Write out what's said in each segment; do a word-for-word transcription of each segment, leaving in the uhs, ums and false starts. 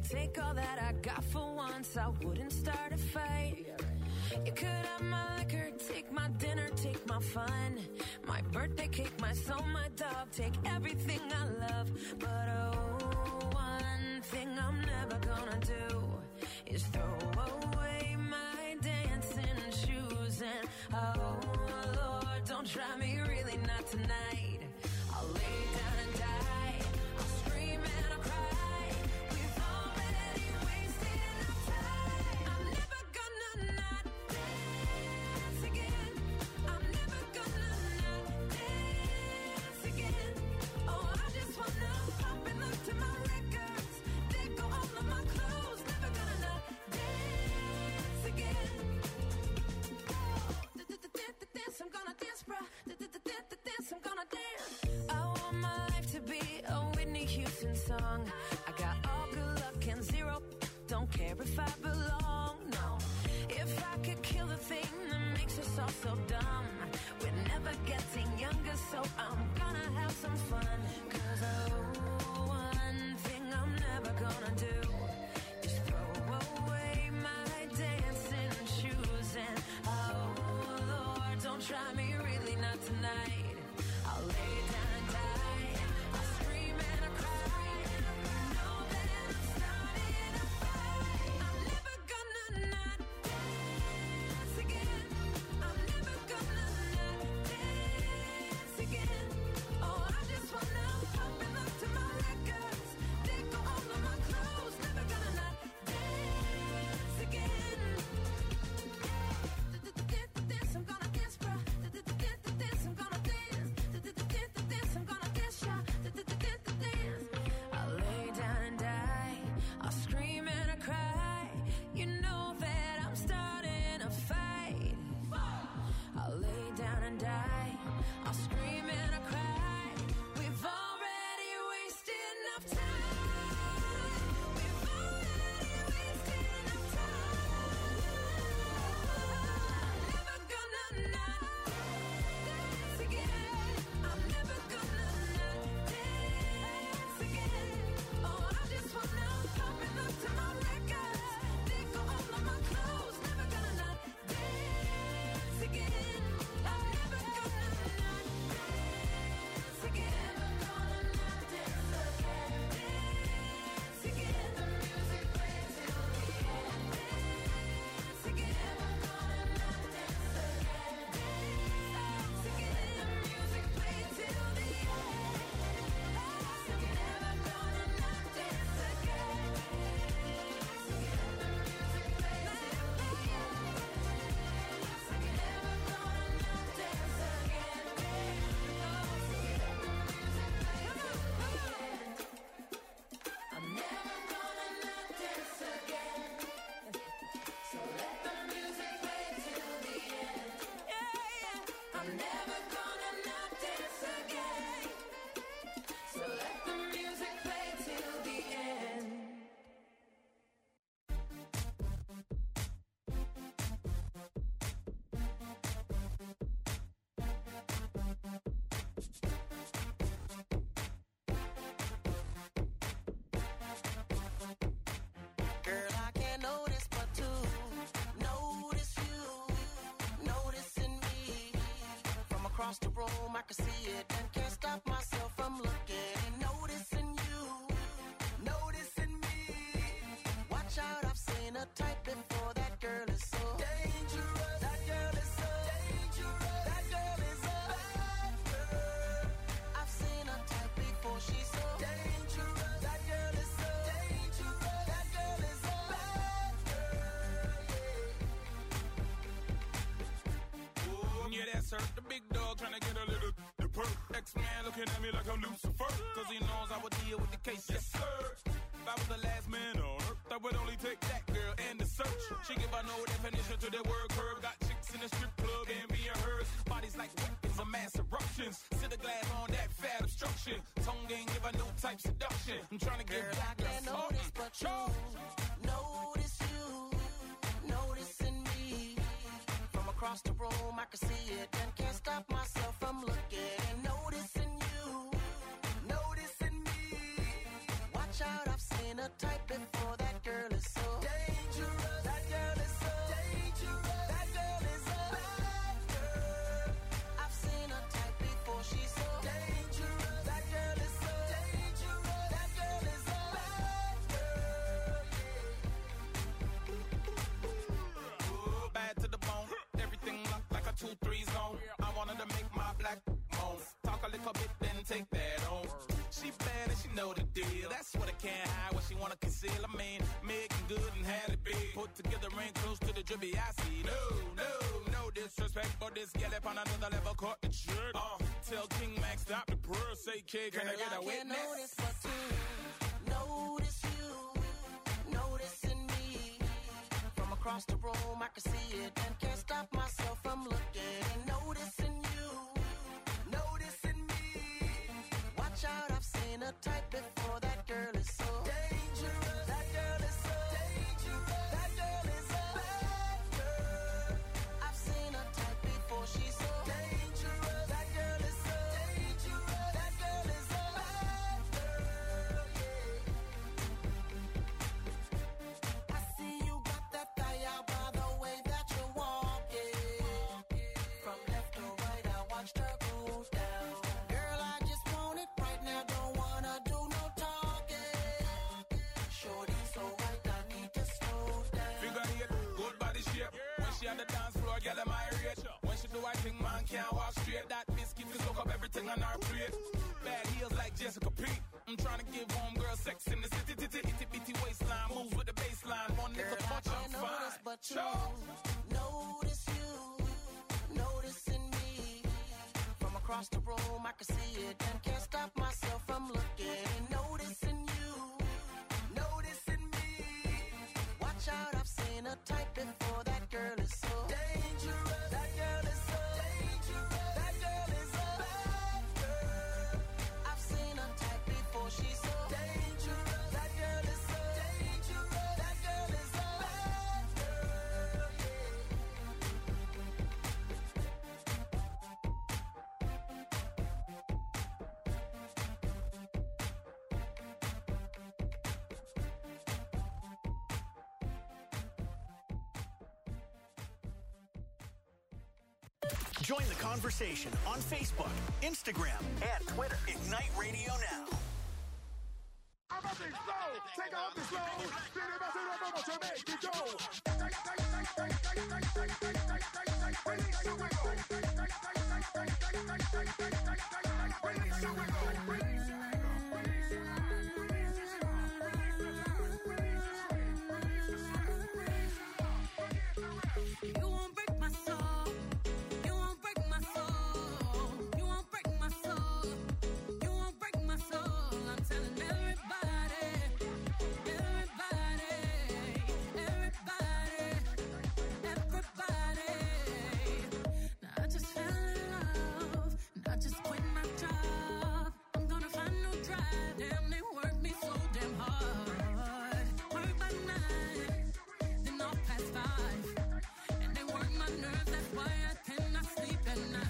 take all that I got for once, I wouldn't start a fight. You could have my liquor, take my dinner, take my fun, my birthday cake, my soul, my dog, take everything I love. But oh, one thing I'm never gonna do is throw away my dancing shoes. And oh Lord, don't try me, really not tonight. I'll lay down and die, I'll scream and I'll cry. We've already wasted enough time. I'm never gonna not dance again. I'm never gonna not dance again. Oh, I just wanna pop and look to my records, they go all of my clothes. Never gonna not dance again. Dance, I'm gonna dance, bruh. Dance, I'm gonna dance. I want my life to be a Whitney Houston song. I got all good luck and zero, don't care if I belong, no. If I could kill the thing that makes us all so dumb, we're never getting younger, so I'm gonna have some fun. Cause oh, one thing I'm never gonna do is throw away my dancing shoes. And oh Lord, don't try me, really not tonight. I'll lay down and die, I'll scream and I'll cry. You know that I'm starting a fight. I'm never gonna not dance again. I'm never gonna not dance again. Oh, I just wanna pop and look to my records, they go all of my clothes. Never gonna not dance again. Dance, I'm gonna dance, bruh. Dance, I'm gonna dance. Dance, I'm gonna dance, y'all. Dance. I'll lay down and die, I'll scream and I cry. You know that I'm starting a fight. I'll lay down and die, I'll scream and I cry. We've already wasted enough time. We've already wasted enough time. Never gonna not dance again. I'm never gonna not dance again. Oh, I just wanna pop and look to my records, they go all of my clothes. Never gonna not dance again. I'm never gonna not dance again. Never gonna not dance again. Dance again. The music plays till the end. Dance again. Never gonna not dance again. Dance again. The music plays till the end. Dance again. Never gonna not dance again. Dance again. The music plays till the end. Dance again. Never gonna not dance again. Dance again. The music plays till the end. I'm never gonna not dance again. So let the music play till the end. Yeah, yeah. I'm never gonna not dance again. So let the music play till the end. Girl, I can't notice but to notice you, noticing me. From across the room, I can see it and can't stop myself from looking. Noticing you, noticing me. Watch out, I've seen a type before. That girl is so dangerous. That girl is so dangerous. That girl is a bad girl. I've seen a type before. She's so dangerous. That girl is so dangerous. That girl is a bad girl. Oh, yeah, that's her. The big dog trying to get a little the perk. X-Man looking at me like I'm Lucifer. Cause he knows I would deal with the case. Yes, sir. If I was the last man on earth, I would only take that girl and the search. She give her no definition to the word curve. Got chicks in the strip club and being hers. Bodies like weapons of mass eruptions. Sit a glass on that fat obstruction. Tongue ain't give her no type seduction. I'm trying to get Girl, I back can't notice but you. Notice you, noticing me. From across the room, I can see it and can't stop myself from looking. Noticing you, noticing me. Watch out, I've seen a type before. That she know the deal. That's what I can't hide, what she wanna conceal. I mean, making good and had it big. Put together ring close to the drippy I see. No, no, no disrespect, but this get up on another level, caught the jerk. Uh, tell King Max stop the purr, say kid, can Girl, I get a I witness? can't notice but to notice you, noticing me. From across the room, I can see it and can't stop myself from looking and noticing you, noticing me. Watch out, I've seen a type before. That girl is so dangerous. That girl is so dangerous. That girl is a bad girl. I've seen a type before. She's so dangerous. That girl is so dangerous. That girl is a bad girl. Yeah. I see you got that thigh out by the way that you're walking. From left to right, I watched her cruise down. Girl, I just want it right now. Don't wanna do no talking. Shorty so right, I need to slow down. Figure eight, good body shape. When she on the dance floor, girl, am I rich? When she do I think man can't walk straight. That biscuit to soak up everything on her plate. Bad heels like Jessica Pete. I'm trying to give home girl sex in the city, titty, itty bitty waistline. Moves with the baseline. One Girl, little I touch, I'm can't notice fine. but you. Sure. Notice you, noticing me. From across the room, I can see it and can't stop myself from looking. Noticing you, noticing me. Watch out, I've seen a type before. That girl is so dangerous. That girl is so dangerous. That girl is a bad girl. I've seen a type before. She's so dangerous. That girl is so dangerous. That girl is a bad girl. Join the conversation on Facebook, Instagram, and Twitter. Ignite Radio Now. Take off the slow. To make it go. Release the wiggle. Release the You won't break my soul. You won't break my soul. You won't break my soul. You won't break my soul. I'm telling everybody, everybody, everybody, everybody. Now I just fell in love, and I just quit my job. I'm gonna find no drive. Damn, they work me so damn hard. Work by nine, then off past five. And they work my nerves, that's why I cannot sleep at night.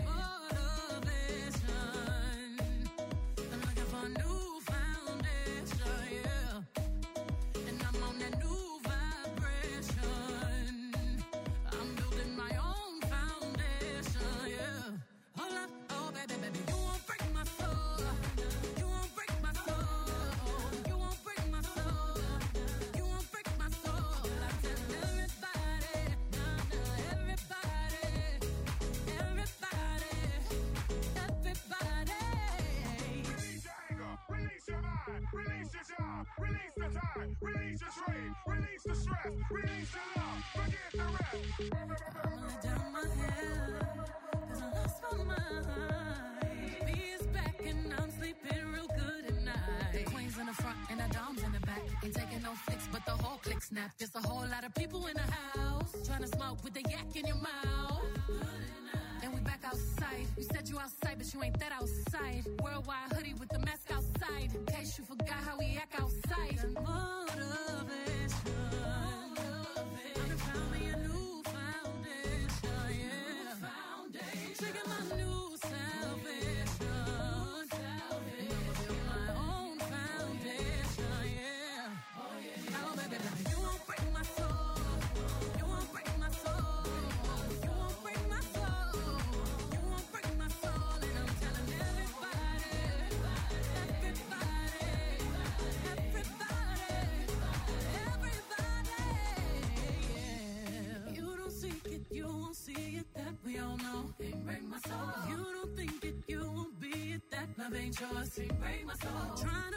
Motivation, I'm looking for a new foundation, yeah. And I'm on that new vibration. I'm building my own foundation, yeah. Hold up, oh baby, baby, you won't break my soul. You won't break my soul. You won't break my soul. You won't break my soul. I tell everybody, nah, nah, everybody, everybody, everybody. Release your anger, release your mind, release your job, release the time, release your strain, release the stress, release your love, forget the rest. I'ma lay down my head, 'cause I lost my mind. B is back and I'm sleeping real good at night. The queen's in the front and the dom's in the back. Ain't taking no flicks, but the whole click snap. There's a whole lot of people in the house trying to smoke with the yak in your mouth. And we back outside. You said you outside, but you ain't that outside. Worldwide hoodie with the mask outside. In case you forgot how we act outside. Motivation. I done found me a new foundation, yeah. Trigger my new salvation. And I'ma build my own foundation, yeah. Oh, baby, baby, you won't break my soul. You won't break my soul. You won't break my soul. You won't break my soul. And I'm telling everybody, everybody, everybody, everybody, yeah. You don't seek it, you won't see it. That we all know. Can't break my soul. You don't think it, you won't be it. That love ain't yours. Can't break my soul. Trying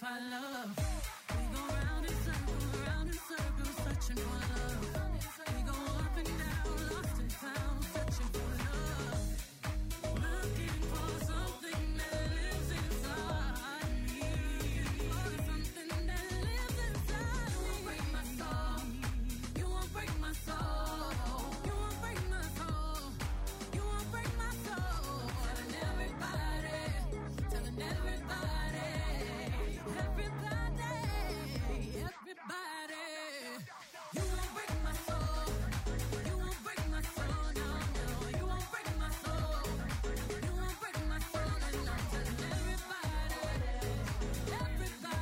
find love. We go round in circles, round in circles, searching for love. We go up and down, lost and found, searching for love. Looking for something that lives inside me. For something that lives inside me. You won't break my soul. You won't break my soul. You won't break my soul. You won't break my soul. Telling everybody, telling everybody, everybody, everybody. You won't break my soul. You won't break my soul. No, no. You won't break my soul. You won't break my soul. And I'm telling everybody, everybody,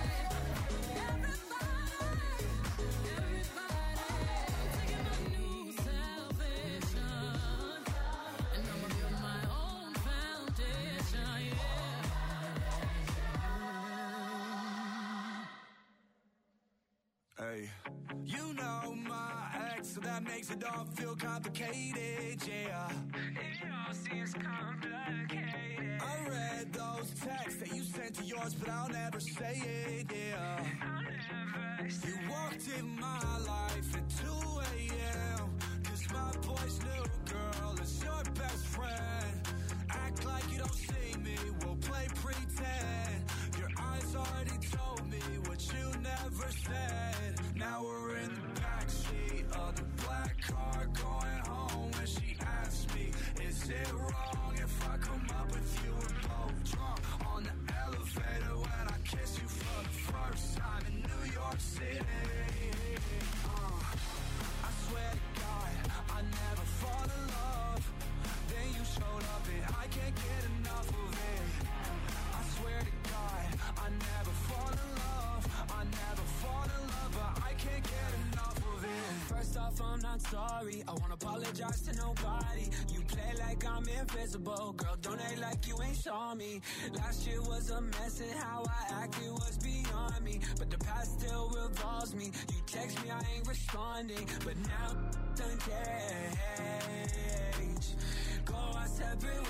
everybody, everybody. Taking my new salvation, and I'ma build my own foundation. Yeah. Hey, you know my ex, so that makes it all feel complicated, yeah. It all seems complicated. I read those texts that you sent to yours, but I'll never say it, yeah. I'll never say it. You walked in my life at two a.m. Cause my boy's new girl is your best friend. Act like you don't see me, we'll play pretend. Your eyes already told me what you never said. Now we're in the backseat of the black car going home. And she asked me, is it wrong if I come up with you? We're both drunk on the elevator when I kiss you for the first time in New York City. Uh, I swear to God, I never fall in love. Then you showed up and I can't get enough of it. I swear to God, I never fall in love. I never fall in love, but I can't get enough of it. First off, I'm not sorry. I won't apologize to nobody. You play like I'm invisible. Girl, don't act like you ain't saw me. Last year was a mess and how I acted was beyond me. But the past still revolves me. You text me, I ain't responding. But now, done change. Go our separate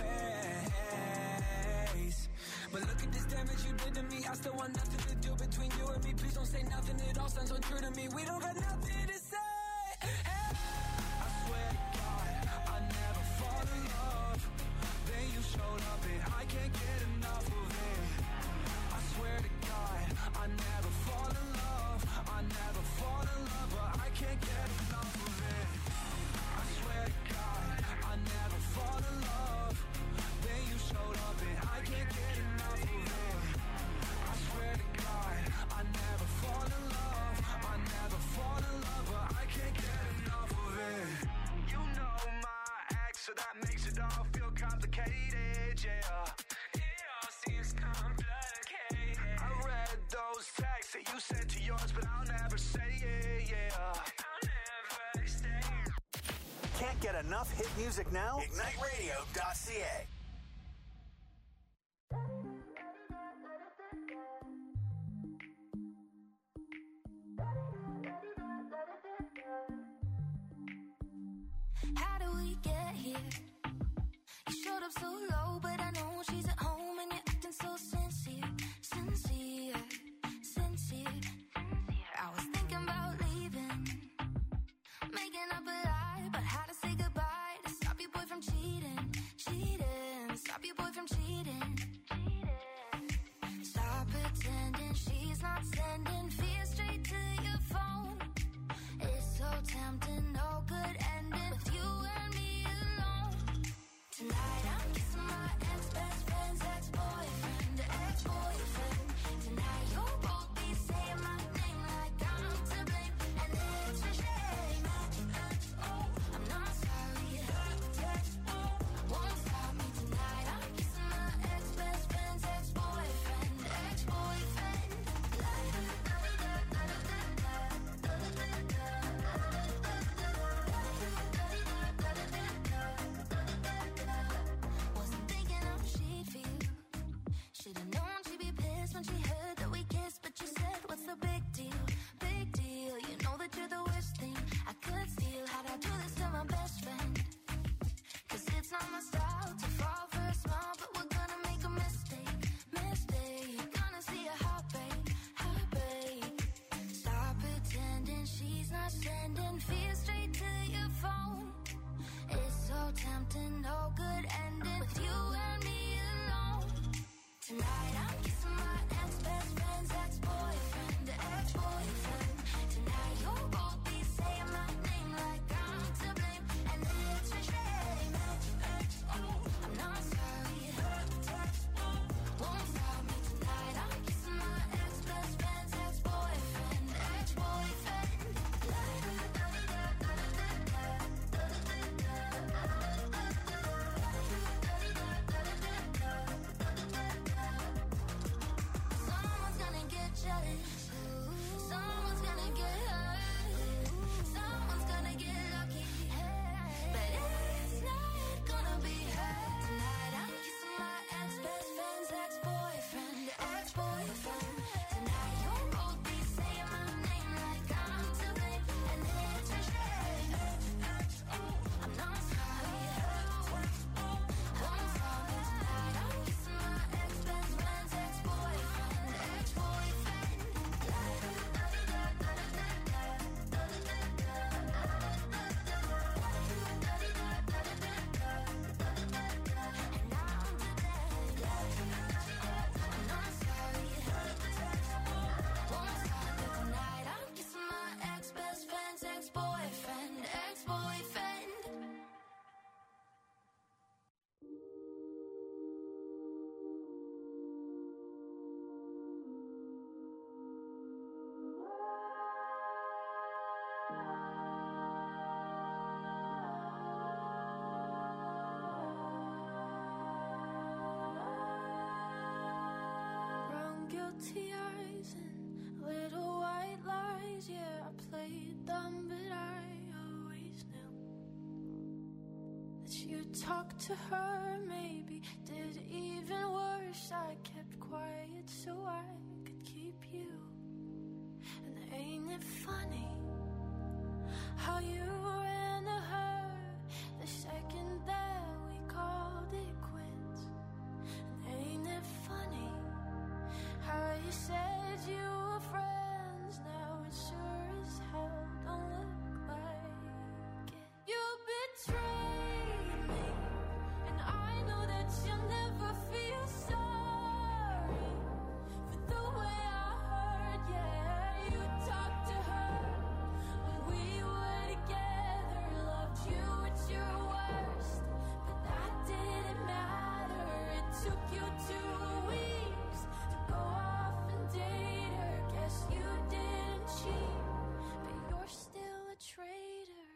ways. But look at this damage you did to me. I still want nothing to do between you and me. Please don't say nothing, it all sounds so true to me. We don't got nothing to say. Hey. I swear to God, I never fall in love. Then you showed up and I can't get enough of it. I swear to God, I never fall in love. I never fall in love, but I can't get enough of it. I swear to God, I never fall in love. Then you showed up and I can't get enough of it. I swear to God, I never fall in love. I never fall in love, but I can't get enough of it. You know my ex, so that makes it all feel complicated, yeah. It all seems complicated. I read those texts that you sent to yours, but I'll never say it, yeah. I'll never stay. Can't get enough hit music now? Ignite Radio dot C A. How do we get here? You showed up so low, but I know she's at home and you're acting so sincere, sincere, sincere. I was thinking about leaving, making up a lie, but how to say goodbye to stop your boy from cheating, cheating. guilty eyes and little white lies. Yeah, I played dumb, but I always knew that you talked to her, maybe did even worse. I kept quiet so I could keep you. And ain't it funny how you ran to her the second that we called it quits? And ain't it funny how you said you were friends? Now it sure as hell don't look like it. You betrayed me, and I know that you'll never feel sorry for the way I hurt. Yeah, you talked to her when we were together, loved you at your worst, but that didn't matter. It took you two weeks to go off and date her. Guess you didn't cheat, but you're still a traitor.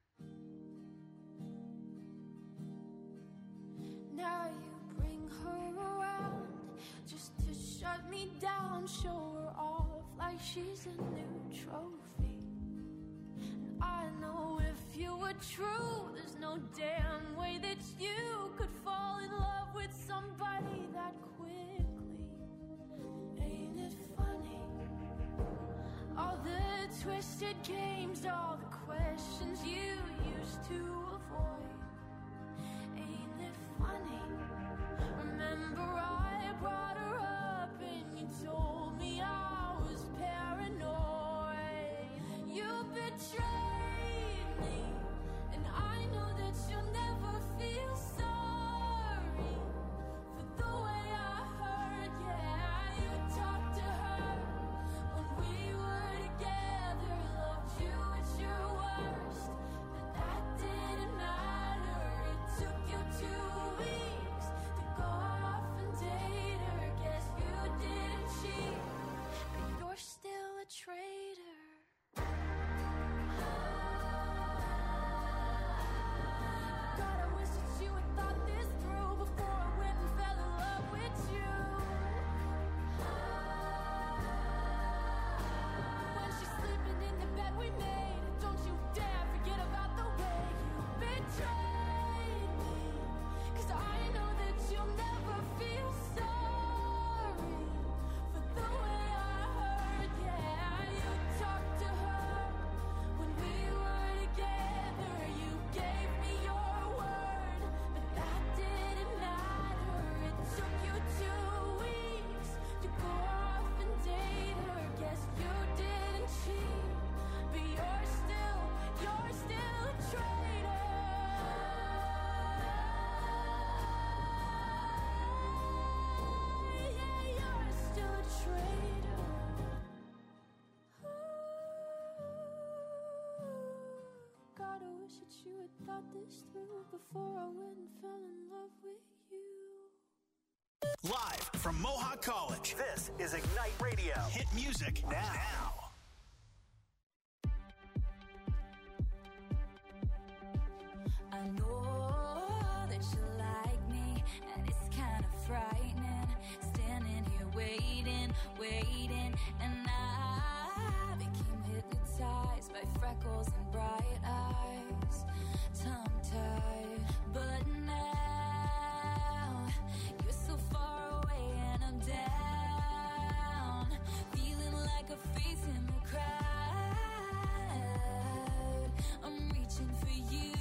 Now you bring her around just to shut me down, show her off like she's a new trophy. And I know if you were true, there's no damn way that you could fall in love with somebody that quickly. Ain't it funny? All the twisted games, all the questions you used to avoid. Ain't it funny? Remember I brought her up and you told me I was paranoid. You betrayed me, and I know that you'll never feel sorry for the way I hurt. Yeah, you talked to her when we were together, loved you at your worst, but that didn't matter. It took you two weeks to go off and date her. Guess you didn't cheat, but you're still a traitor. God, I wish that you had thought this through before I went and fell in love with you. When she's sleeping in the bed we made, don't you dare forget about the way you betrayed me. 'Cause I know that you'll never feel sorry for the way I hurt. Yeah, you talked to her when we were together. You gave me your word, but that didn't matter. It took you two weeks to go off and date her. Guess you didn't cheat, but you're still, you're still a traitor. Yeah, you're still a traitor. God, I wish that you had thought this through before I went and fell in love with you. Live from Mohawk College, this is Ignite Radio. Hit music now. I know that you like me, and it's kind of frightening. Standing here waiting, waiting, and I became hypnotized by freckles and bright eyes, tongue-tied. But now you're so far away and I'm down, feeling like a face in the crowd. I'm reaching for you,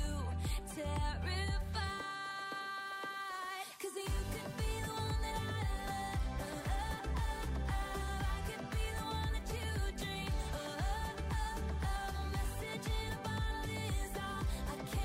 terrified, 'cause you could be the one that I love. I could be the one that you dream. A message in a bottle is all I can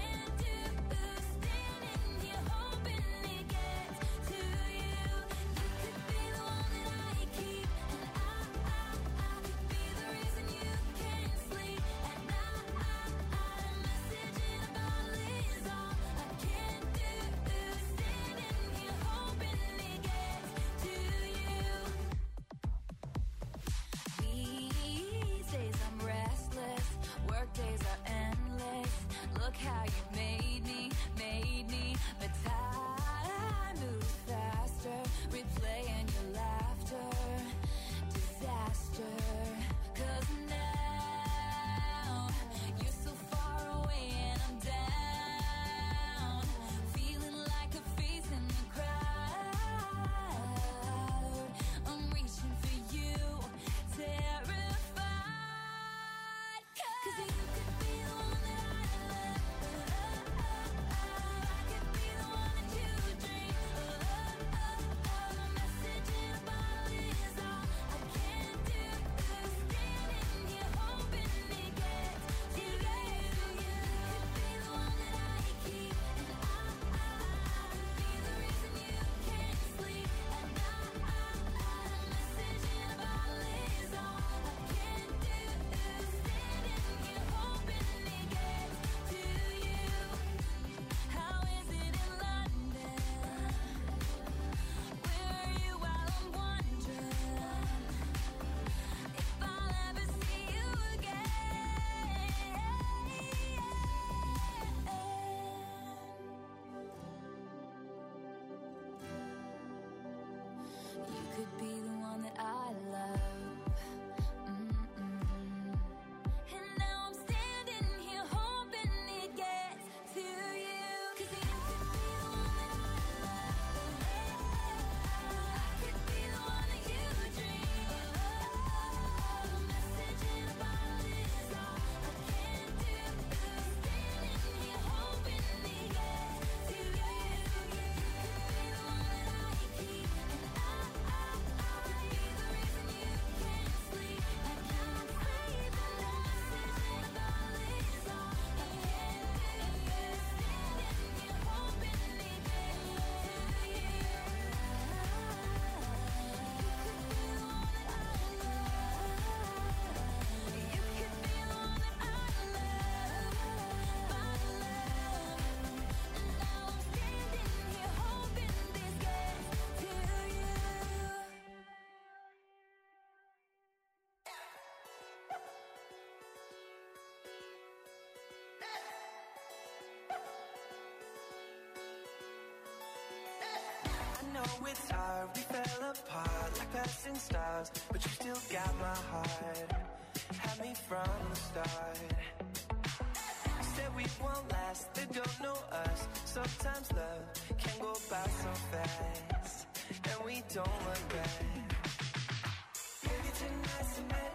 know it's hard, we fell apart like passing stars, but you still got my heart, had me from the start. Said we won't last, they don't know us. Sometimes love can go by so fast, and we don't look back. Maybe tonight's the night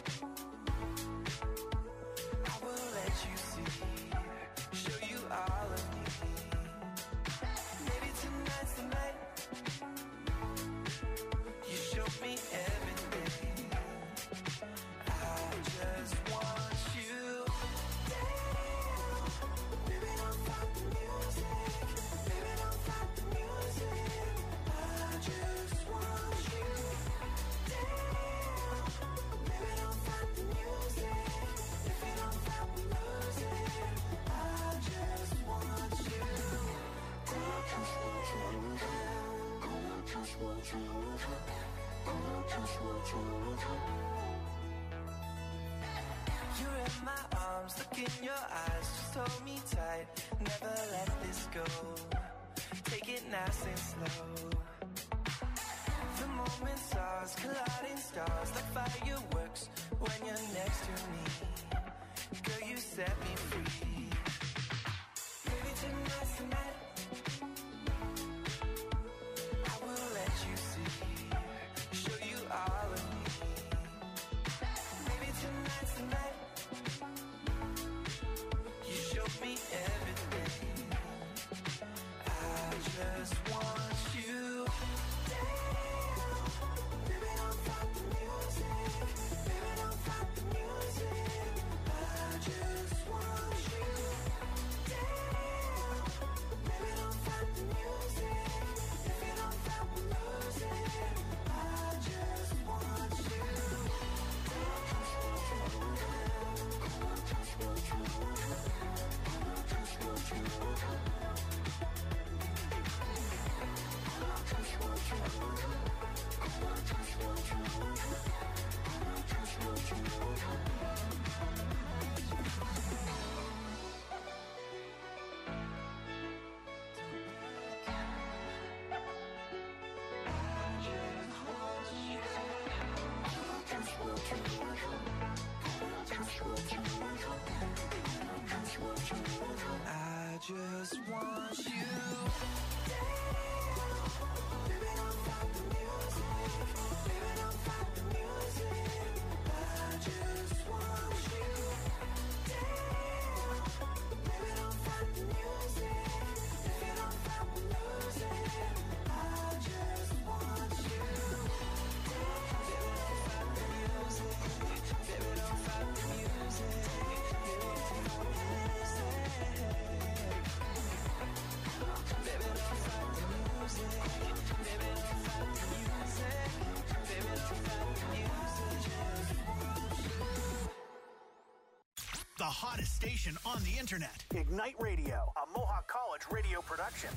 I will let you see, show you all of me. Maybe tonight's the night you show me everything. I just want you. Damn, baby, don't fuck the music. Baby, don't fuck the music. I just want you. Damn, baby, don't fuck the music. If you don't fuck, we lose it. I just want you. I just want you. I just want you. I just want you. You're in my arms, look in your eyes, just hold me tight, never let this go, take it nice and slow. The moment's ours, colliding stars like fireworks when you're next to me. Girl, you set me free. Maybe tonight's the night I will let you see, show you all of me. Maybe tonight's the night you show me everything. I just want you. Damn, baby, don't fuck the music. Baby, don't fuck the music. I just want you. Damn, baby, don't fuck the music. If you don't fuck, we lose it. I just want you. I just want you. Damn, baby, don't fuck the music. Baby, don't fuck the music. I just want you. Damn, baby, don't fuck the music. If you don't fuck, we lose it. I just want you. Baby, don't fuck the music. Baby, don't fuck the music. Baby, don't fuck the music. Baby, don't fuck the music. Baby, don't fuck the music. Baby, don't fuck the music. The hottest station on the internet. Ignite Radio, a Mohawk College radio production.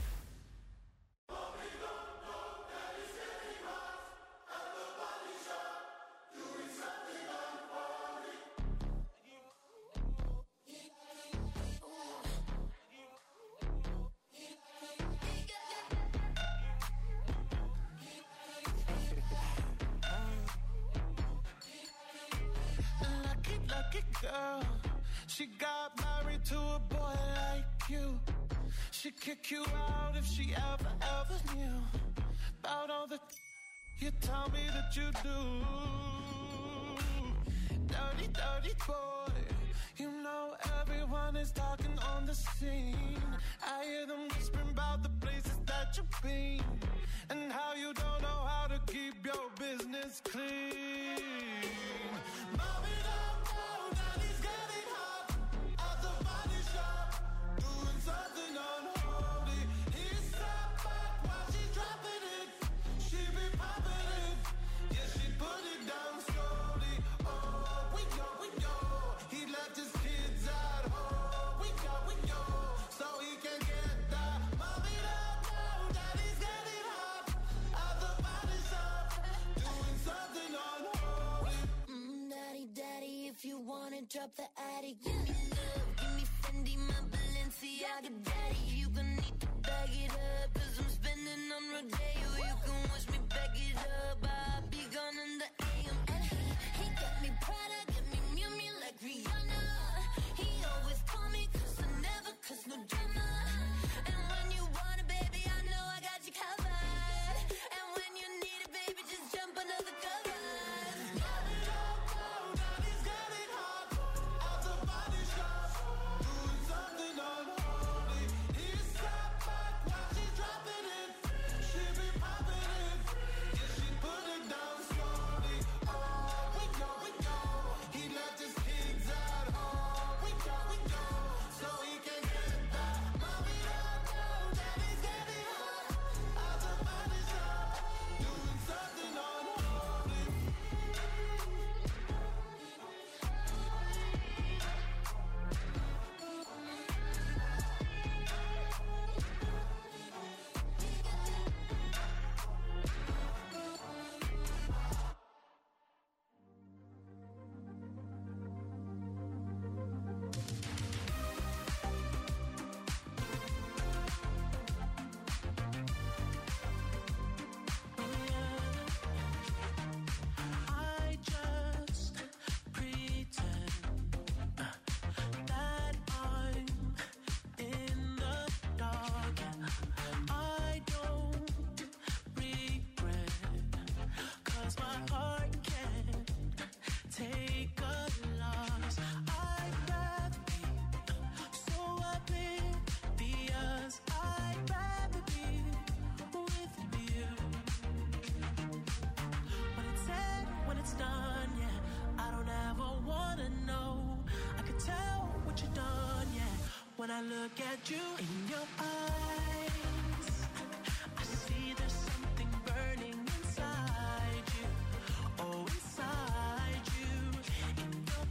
Lucky, lucky girl. She got married to a boy like you. She'd kick you out if she ever, ever knew about all the you tell me that you do. Dirty, dirty boy. You know everyone is talking on the scene. I hear them whispering about the places that you've been and how you don't know how to keep your business clean. Mommy, don't know that he's getting hot at the body shop, doing something unholy. He's sat back while she's dropping it. She be popping it. Yeah, she put it down slowly. Oh, we know, we know. He left his kids at home. We know, we know. So he can get that. Mommy, don't know that he's getting hot at the body shop, doing something unholy. Mm, daddy, daddy, if you wanna drop the attic, give me love, give me Fendi, my Balenciaga, daddy. You gonna need to bag it up, cause I'm spending on Rodeo. when I look at you. In your eyes, I see there's something burning inside you. Oh, inside you. In your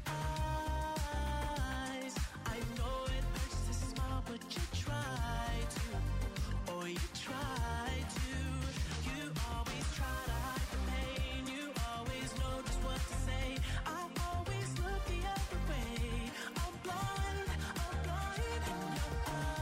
eyes, I know it hurts to smile, but you try to. Oh, you try to. You always try to hide the pain. You always know just what to say. I always look the other way. I'm blind, I'm blind in your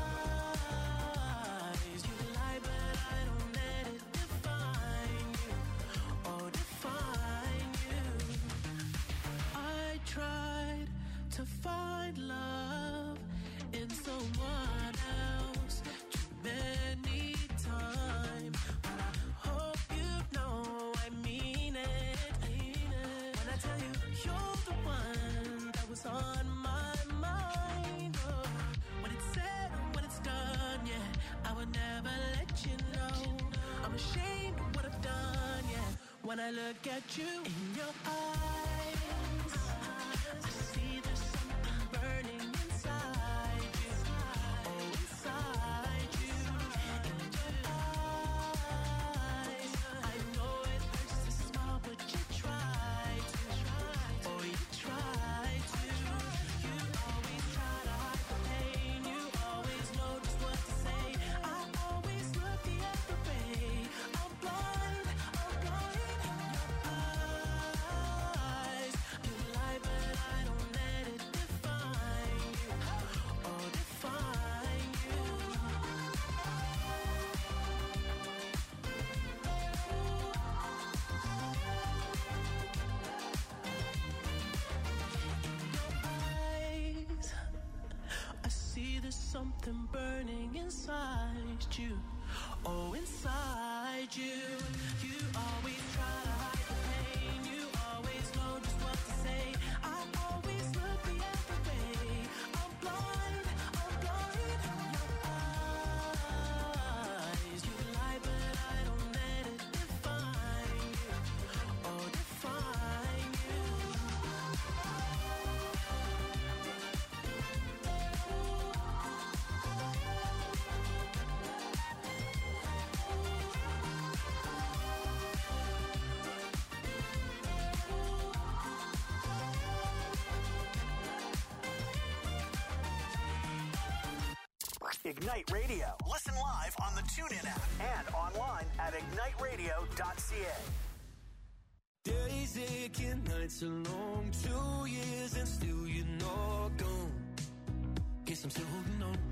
eyes. You lie, but I don't let it define you. Oh, define you. I tried to find love in someone else too many times, but I hope you know I mean it. When I tell you you're the one that was on my mind. Oh, when it's said and when it's done, yeah, I would never let you know. I'm ashamed of what I've done, yeah. When I look at you in your eyes, I see there's something burning inside you. Oh, inside you. In your eyes, I know it hurts to smile, but you try to. Oh, you try to. You always try to hide the pain. You always know just what to say. I always look the other way. I'm blind, I'm blind in your eyes. You lie, but I don't let it define you. Oh, define you. Eyes, I see there's something burning inside you. Oh, inside you. You always try to hide the pain. You always know just what to say. I always look the other way. I'm blind, I'm blind in your eyes. You lie, but I don't let it define you. Oh, define you. Ignite Radio. Listen live on the TuneIn app and online at ignite radio dot c a. Days aching, nights are long, two years and still you're not gone. Guess I'm still holding on.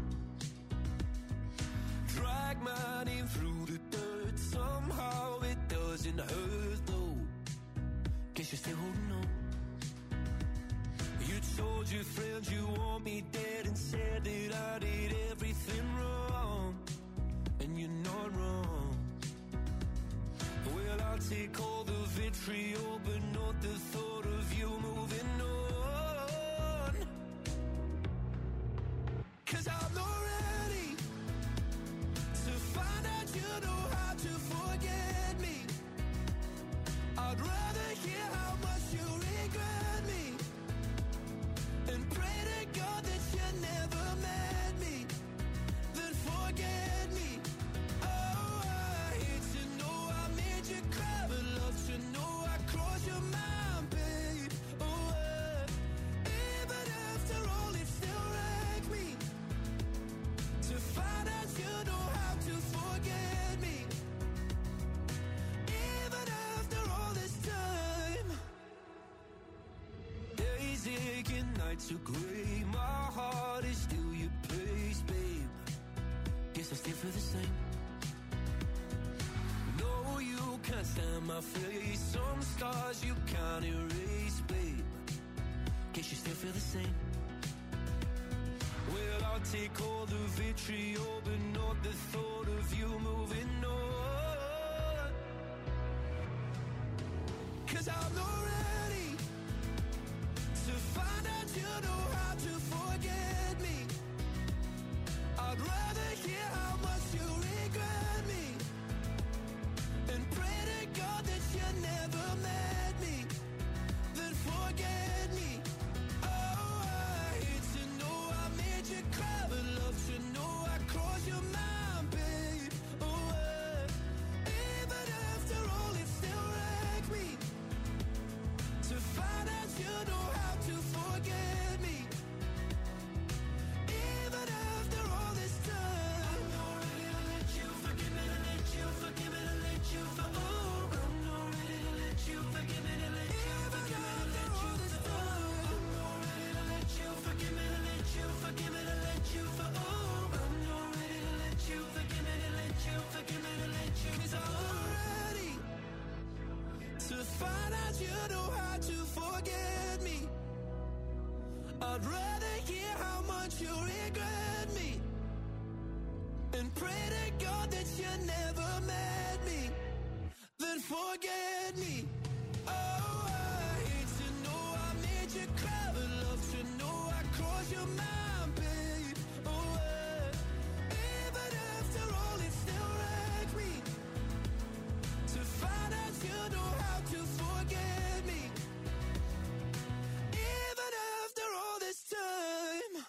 Drag my name through the dirt, somehow it doesn't hurt though. Guess you're still holding on. You told your friends you want me dead and said that I did everything wrong, and you're not wrong. Well, I'll take all the vitriol, but not the thought of you moving on. 'Cause I'm not ready to find out you know how to forget me. I'd rather hear how much you regret me and pray to God that you never met me, then forget me. Oh, I hate to know I made you cry, but love to know I crossed your mind, babe. Oh, uh, even after all, it still wrecked me to find out you know how to forget me. Even after all this time. Days aching, nights are gray. My heart is still your place, babe. Guess I still feel the same. No, you can't stand my face. Some scars you can't erase, babe. Guess you still feel the same. Well, I'll take all the vitriol, but not the thought of you moving on. 'Cause I'm not ready to find out you know how to forget me. I'd rather hear how much you regret me and pray to God that you never met me, then forget me. Oh, I hate to know I made you cry, but know how to forget me. I'd rather hear how much you regret me and pray to God that you never met me, then forget me. Oh, I hate to know I made you cry, but love to know I crossed your mind, babe. Oh, uh, even after all, it still wrecks me to find out you know how to forget me, even after all this time.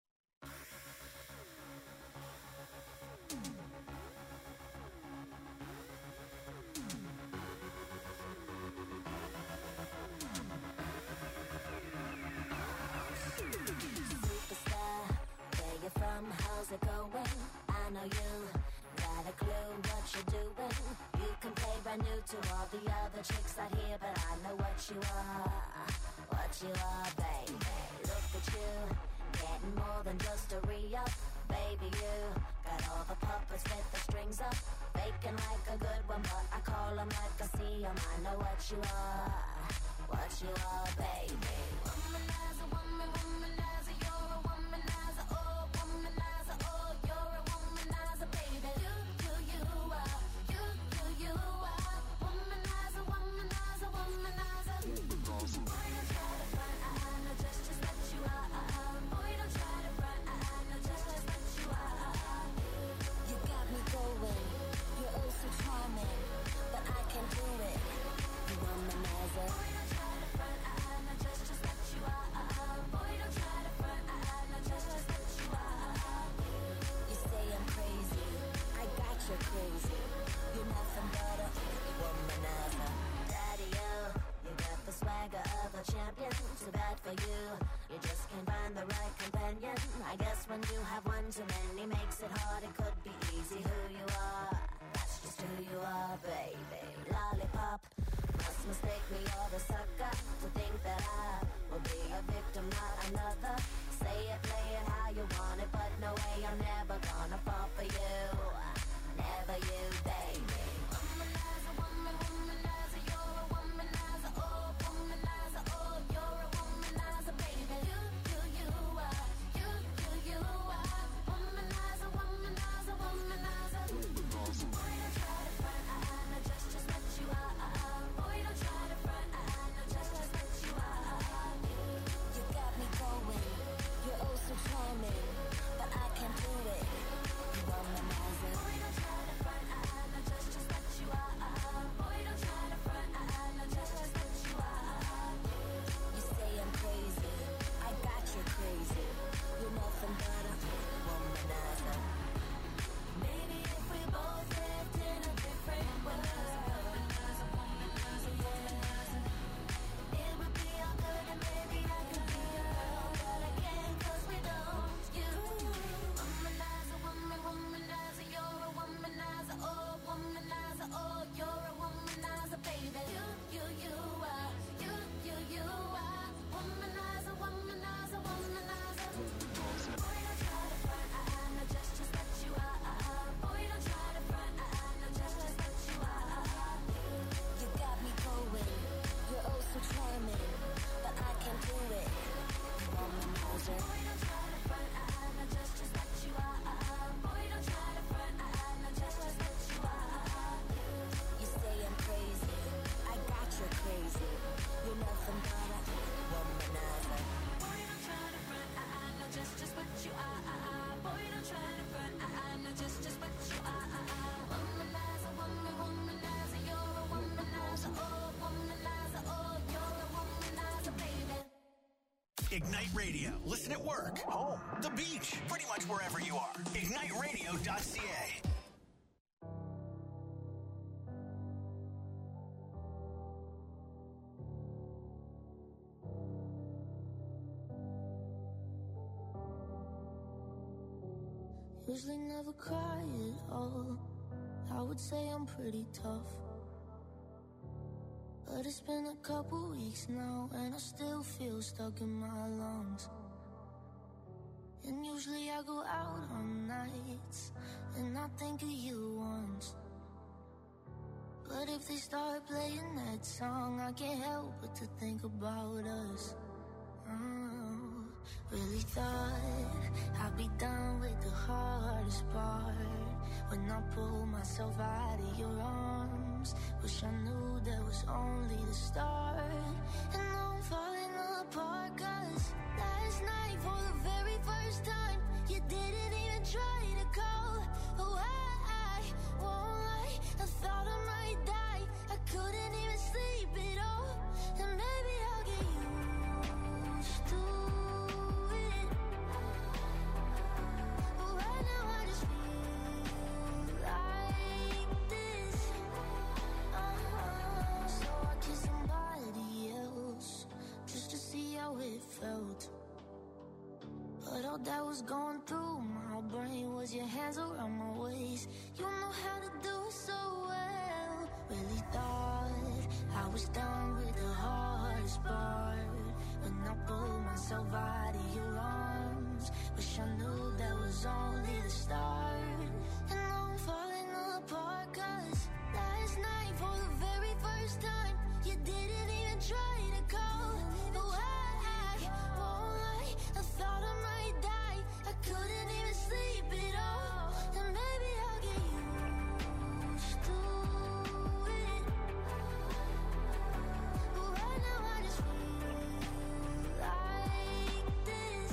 Superstar, where you from? How's it going? I know you got a clue what you're doing. You can play brand new to all the other chicks out here, but I know what you are, what you are, baby. Look at you, getting more than just a re-up. Baby, you got all the puppets with the strings up, faking like a good one, but I call them like I see them. I know what you are, what you are, baby. Womanizer, woman, womanizer, you're a womanizer, oh, womanizer, oh, you're a womanizer, baby. You, you, you are, you, you, you are, womanizer, womanizer, womanizer. Boy, don't try to front, I, I know just, just what you are. Boy, don't try to front, I, I know just, just what you are. You got me going, you're oh so charming, but I can't do it. You womanizer. Boy, don't try to front, I, I know just, just what you are. Boy, don't try to front, I, I know just, just what you are. You say I'm crazy, I got you crazy. You're nothing but a womanizer. Daddy, you, you got the swagger of a champion. Too bad for you, you just can't find the right companion. I guess when you have one too many makes it hard. It could be easy who you are, that's just who you are, baby. Lollipop, must mistake me or the sucker to think that I will be a victim, not another. Say it, play it how you want it, but no way, I'm never gonna fall for you. Never you, baby. Womanizer, woman, womanizer, you're a womanizer, oh, womanizer, oh, you're a womanizer, baby. You, you, you are, you, you, you are, womanizer, womanizer, womanizer. Boy, don't try to front, I, I know just, just what you are. Boy, don't try to front, I, I know just, just what you are. You got me going, you're oh so charming, but I can't do it. You womanizer. Boy, don't try to front, I, I know just, just what you are. Boy, don't try to front, I, I know just, just what you are. You say I'm crazy, I got you crazy. You're nothing but a womanizer. Maybe if we both lived in a different world, it would be all good and maybe I could be your girl, but I can't 'cause we don't. You, womanizer, woman, womanizer, you're a womanizer, oh, womanizer, oh, you're a womanizer, baby. You, you, you are, you, you, you are, womanizer, womanizer, womanizer. Boy, don't try to front, I, I know just, just what you are. Boy, don't try to front, I, I know just, just what you are. You got me going, you're oh so charming, but I can't do it. You womanizer. Boy, don't try to front, I, I know just, just what you are. Boy, don't try to front, I, I know just, just what you are. You say I'm crazy, I got you crazy. You're nothing but a womanizer. Boy, don't try to front, I, I know just, just what you are. Boy, don't try to front, I, I know just, just what you are. Womanizer, woman, womanizer, you're a womanizer, oh, womanizer, oh, you're a womanizer, baby. Ignite Radio. Listen at work, home, the beach, pretty much wherever you are. ignite radio dot c a. Usually never cry at all. I would say I'm pretty tough, but it's been a couple weeks now and I still feel stuck in my lungs. And usually I go out on nights and I think of you once, but But if they start playing that song, I can't help but to think about us. Oh, really thought I'd be done with the hardest part. When I pull myself out of your arms, wish I knew that was only the start. And now I'm falling apart, cause last night for the very first time, you didn't even try to call. Oh, I, I won't lie, I thought I might die. I couldn't even sleep at all. And maybe I'll get used to it. But right now I just feel like this. Uh-huh. So I kissed somebody else just to see how it felt. But all that was going through my brain was your hands around my waist. You know how to do it so well. Really thought I was done with the hardest part. When I pulled myself out of your arms, wish I knew that was only the start. And now I'm falling apart, cause last night for the very first time, you didn't even try to call. Oh, I, I won't lie, I thought I might die. I couldn't even sleep at all. And maybe I'll get used to it. But right now I just feel like this.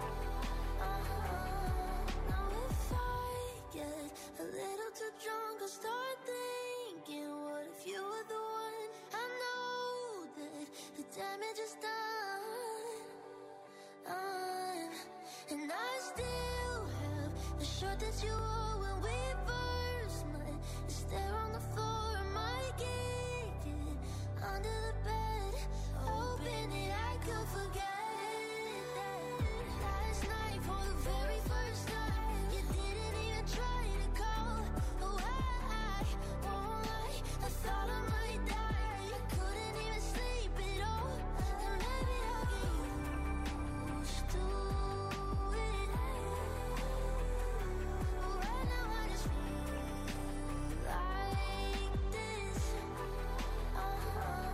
Uh-huh. Now if I get a little too drunk, I'll start thinking, what if you were the one? I know that the damage is done. Uh, and I still have the shirt that you wore when we first met. It's there on the floor, I might kick it under the bed, hoping that I could forget that last night for the very first time, you didn't even try to call. Oh, I, I won't lie, I thought I might die. I couldn't even sleep at all. And maybe I'll get used to it. But right now I just feel like this. Uh-huh.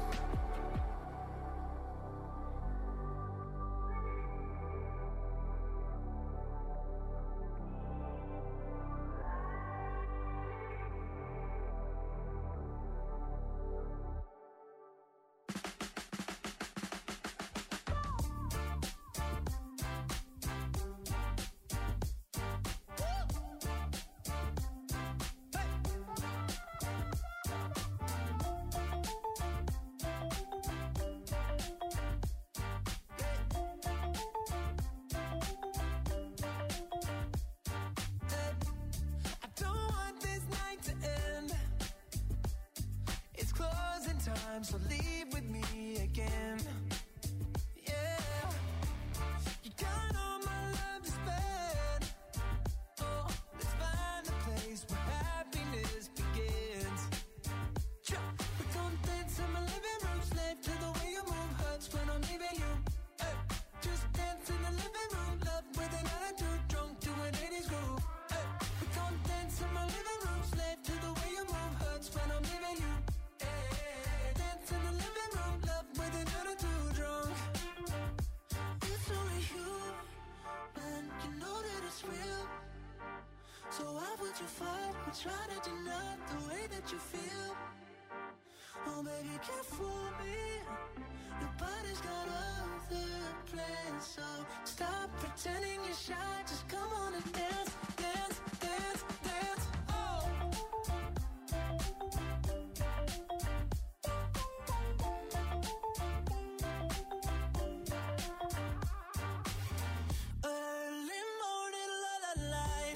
I don't want this night to end. It's closing time, so leave with me again. Yeah, you got all my love to spend. Oh, let's find a place where happiness begins. Sure, we gon' dance in my living room, slave to the way you move, hurts when I'm leaving you. Hey, just dance in the living room, love with an attitude, drunk to an eighties groove. Hey, we gon' dance in my living room, slave to the way you move, hurts when I'm leaving you. Hey, dance in the living room, love with an attitude, drunk. It's only you, and you know that it's real. So why would you fight or try to deny the way that you feel? Oh baby, can't fool me. Nobody's got other plans, so stop pretending you're shy. Just come on and dance, dance, dance, dance. Oh. Early morning, la la light.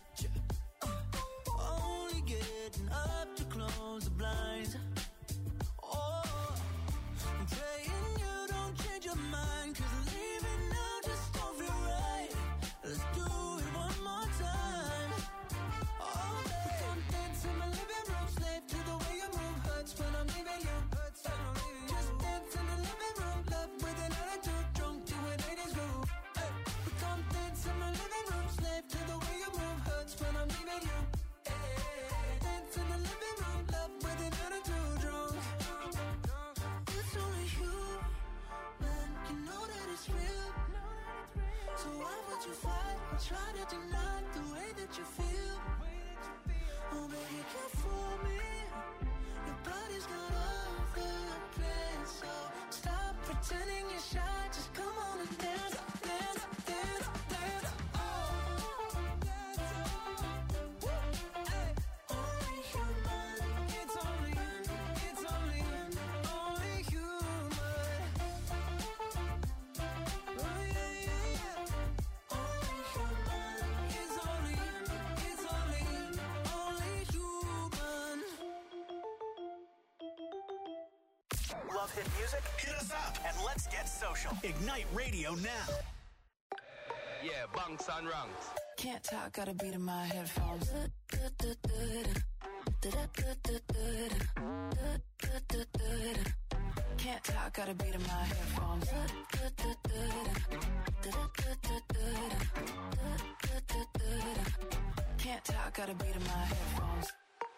Uh, only getting up to close the blinds. Oh, I'm praying you don't change your mind, 'cause leaving now just don't feel right. Let's do it one more time. Oh, baby, come dance in my living room, slave to the way you move, hurts when I'm leaving you. Hurts when I'm leaving you. Just dance in the living room, love with an attitude, drunk to an eighties groove. Hey, we come dance in my living room, slave to the way you move, hurts when I'm leaving you. Hey, dance in the living try to deny the way that you feel. Oh, baby, care for me. Your body's got all the plans, so stop pretending you're shy. Just come on and dance, dance, dance, dance. Oh, hey. Only human. It's only you. It's only you. Only human. Oh yeah, yeah, yeah. Only human. It's only you. It's only you. Only human. Love hit music? Hit us up and let's get social. Ignite Radio now. Yeah, bunks and ranks. Can't talk, got a beat in my headphones. Can't talk, got a beat in my headphones. Can't talk, got a beat in my headphones.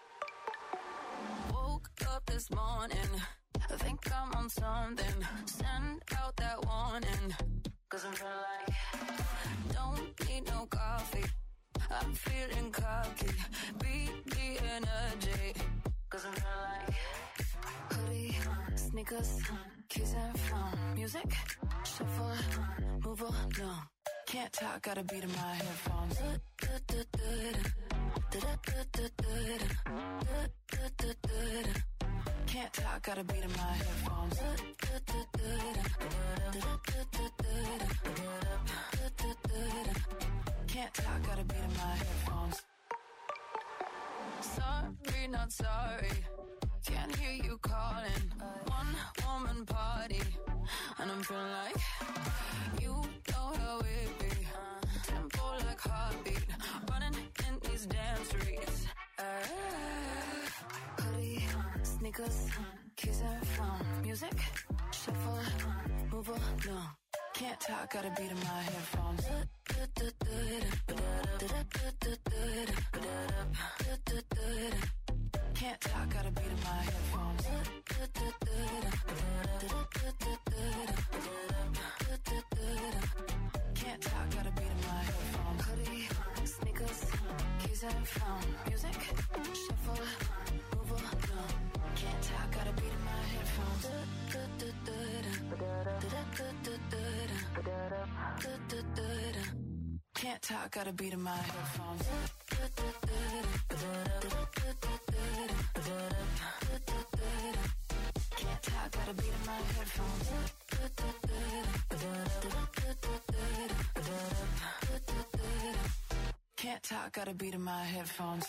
Woke up this morning, I think I'm on something. Send out that warning, cause I'm feeling like don't need no coffee. I'm feeling cocky, beat the energy, cause I'm feeling like hoodie, sneakers, keys and phone. Music, shuffle, move on, no. Can't talk, got a beat in my headphones. Can't talk, got a beat in my headphones. Can't talk, got a beat in my headphones. Sorry, not sorry. Can't hear you calling. One woman party, and I'm feeling like you know how it be. Tempo like heartbeat, running in these damn streets. Uh, hoodie, sneakers, keys and phone. Music, shuffle, move on, no. Can't talk, got a beat in my headphones. Can't talk, got a beat in my headphones. Can't talk, got a beat in my headphones. Hoodie, sneakers, keys and phone. Music, shuffle, move on, no. Can't talk, got a beat in my headphones. Can't talk, got a beat in my headphones. Can't talk, got a beat in my headphones. Can't talk, got a beat in my headphones.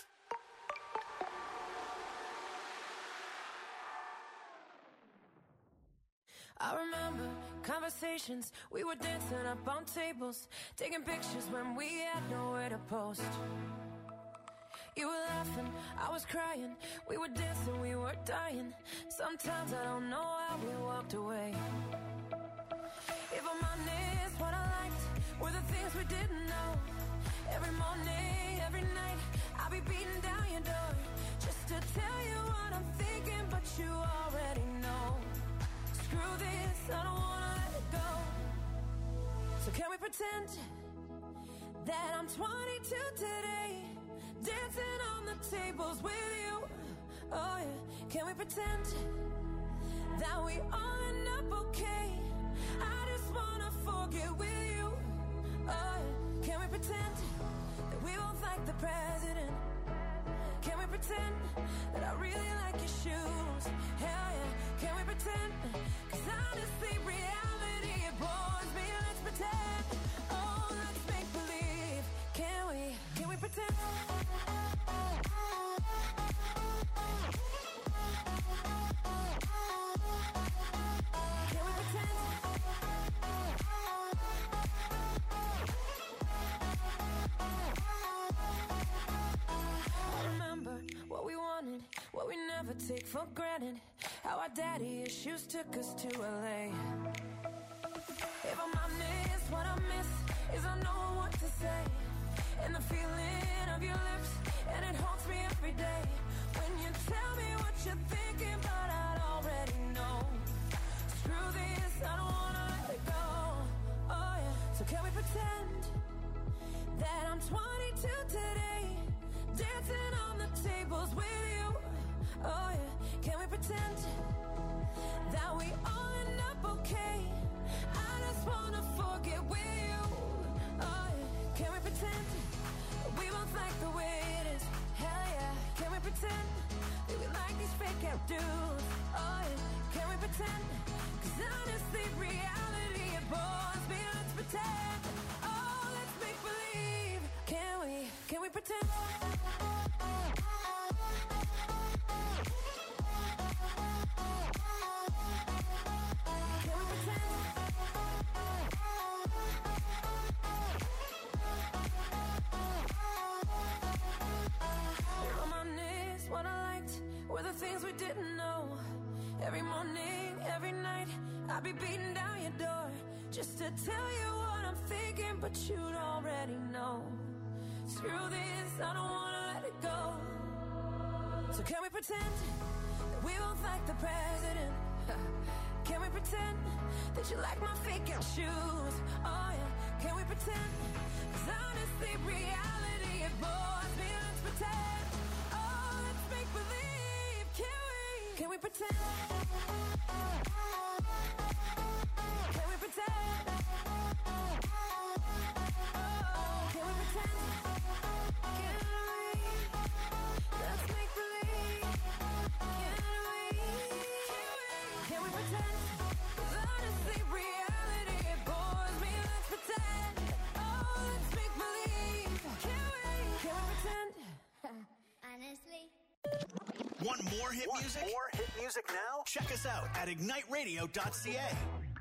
I remember conversations, we were dancing up on tables, taking pictures when we had nowhere to post. You were laughing, I was crying, we were dancing, we were dying. Sometimes I don't know how we walked away. If I'm honest, what I liked were the things we didn't know. Every morning, every night, I'll be beating down your door just to tell you what I'm thinking, but you already know. Screw this, I don't wanna let it go. So can we pretend that I'm twenty-two today, dancing on the tables with you? Oh yeah, can we pretend that we all end up okay? I just wanna forget with you. Oh yeah, can we pretend that we both like the president? Can we pretend that I really like your shoes? Hell yeah, can we pretend? Cause honestly, reality, it bores me. Let's pretend. Oh, let's make believe. Can we? Can we pretend? Can we pretend? I remember what we wanted, what we never take for granted. How our daddy issues took us to L A. If I'm honest, what I miss is I know what to say. And the feeling of your lips, and it haunts me every day. When you tell me what you're thinking, but I already know. Screw this, I don't wanna let it go. Oh yeah, so can we pretend that I'm twenty-two today, dancing on the tables with you. Oh yeah, can we pretend that we all end up okay? I just wanna forget with you. Oh yeah, can we pretend we both like the way it is? Hell yeah, can we pretend that we like these fake out dudes? Oh yeah, can we pretend? Cause honestly, reality it bores me. Let's pretend. Oh, let's make believe. Can we? Can we pretend? Can we pretend? Reminisce what I liked were the things we didn't know. Every morning, every night, I'd be beating down your door just to tell you what I'm thinking, but you'd already know. Screw this, I don't wanna let it go. So can we pretend that we both like the president? Can we pretend that you like my fake out shoes? Oh yeah, can we pretend? Cause honestly, reality it bores me. Let's pretend. Oh, let's make believe. Can we? Can we pretend? Can we pretend? Oh, can we pretend? Can we? Let's make believe. Can we? Can we pretend? 'Cause honestly, reality it bores me. Let's pretend. Oh, let's make believe. Can we? Can we pretend? Honestly. Want more hit Want music? more hit music now? Check us out at ignite radio dot c a.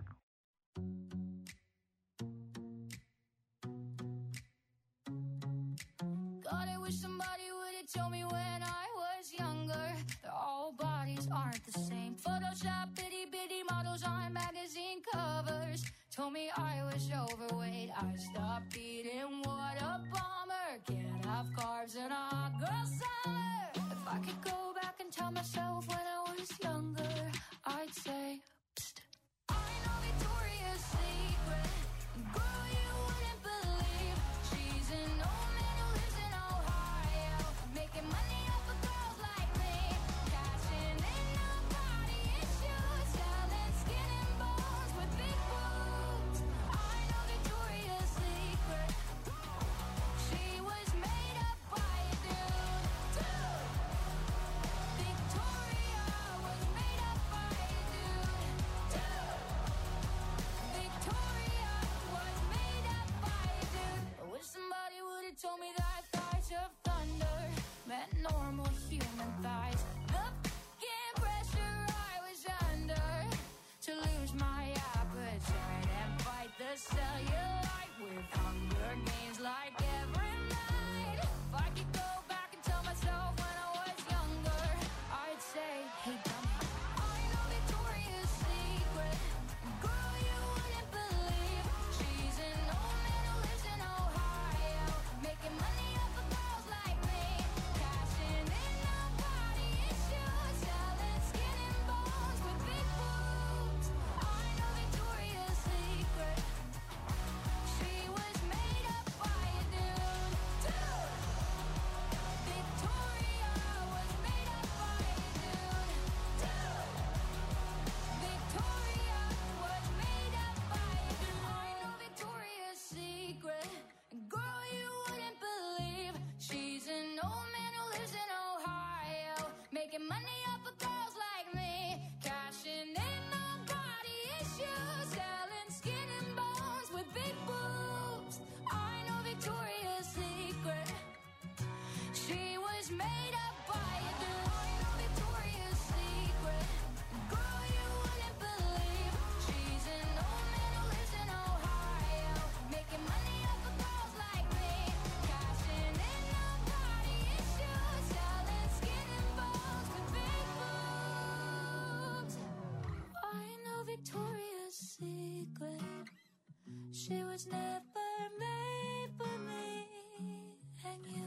God, I wish somebody would have told me when I was younger that all bodies aren't the same. Photoshop bitty bitty models on magazine covers told me I was overweight. I stopped eating, what a bummer. Can't have carbs in a hot girl summer. If I could go back and tell myself when I was younger, I'd say, psst, I know Victoria's Secret. Girl, you wouldn't believe she's an old man who lives in Ohio, making money off of girls like me, cashing in on body issues, selling skin and bones with big boobs. I know Victoria's Secret. She was made up by a dude. Victoria was made up by a dude. Victoria was made up by a dude. I wish somebody would have told me that thighs of thunder meant normal human thighs. The f***ing pressure I was under to lose my appetite and fight the cellulite with Hunger Games like every night. If I could go back and tell myself when I was younger, I'd say, hey dummy, I know Victoria's Secret. Girl, you wouldn't believe she's an old man who lives in Ohio, making money off of girls like me, cashing in on body issues, selling skin and bones with big boobs. I know Victoria's Secret. She was made up by a dude. Victoria was made up by a dude. Victoria was made up by a dude. I know Victoria's Secret. Girl, you wouldn't believe she's an old man who lives in Ohio, making money off of girls like me, cashing in on body issues, selling skin and bones with big boobs. I know Victoria's Secret. She was made up by a dude. I know Victoria's Secret. Girl, you wouldn't believe she's an old man who lives in Ohio, making money off of girls like me, cashing in on body issues, selling skin and bones with big boobs. I know Victoria's Secret. She was never made for me and you.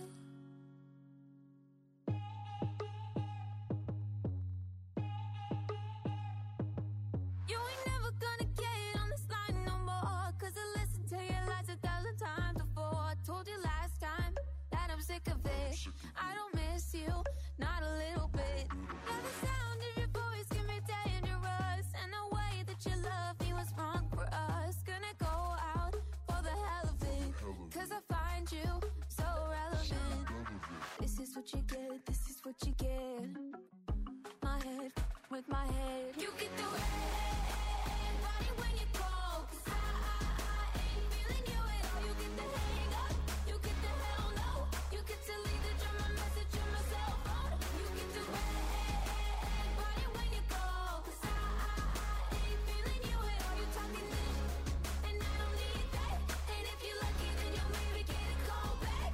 You ain't never gonna get on this line no more, 'cause I listened to your lies a thousand times before. Told you last time that I'm sick of it. I don't miss you, not a little bit. Now the sound of your voice can be dangerous, and the way that you love me was wrong for us. Gonna go out for the hell of it, cause I find you so relevant. This is what you get, this is what you get. My head with my head. You get the red body when you call, cause I, I, I ain't feeling you at all. You get the hang up, you get the hell no. You get to leave the drum, my message on my cell phone. You get the red body when you call, cause I, I, I ain't feeling you at all. You talking this, and I don't need that. And if you're lucky, then you'll maybe get a call back.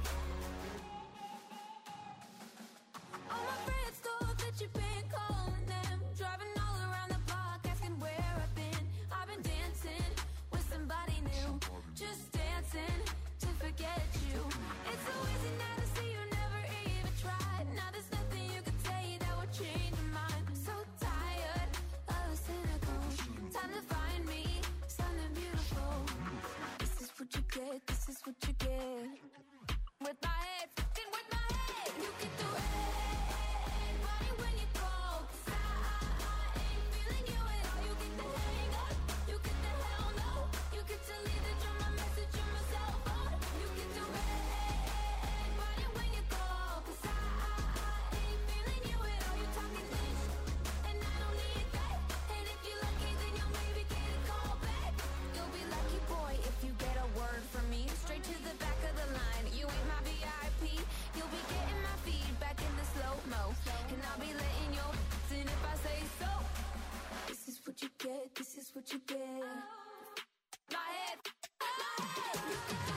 All my friends thought that you've been calling them, driving all around the block, asking where I've been. I've been dancing with somebody new, just dancing to forget you. It's so easy now to see you never even tried. Now there's nothing you could say that would change your mind. I'm so tired of the cynical. Time to find me something beautiful. This is what you get, this is what you get. With my head, fucking with my head. You get the red body when you call, cause I, I, I ain't feeling you at all. You get the hang up, you get the hell no. You get to leave the drum, my message on my cell phone. You get the red body when you call, cause I, I, I ain't feeling you at all. You talking this, and I don't need that. And if you're lucky, then you'll maybe get a call back. You'll be lucky, boy, if you get a word from me. Straight to the back of the line, you ain't my V I P. You'll be getting my feedback in the slow-mo, and I'll be letting you in if I say so. This is what you get, this is what you get. My head, my head.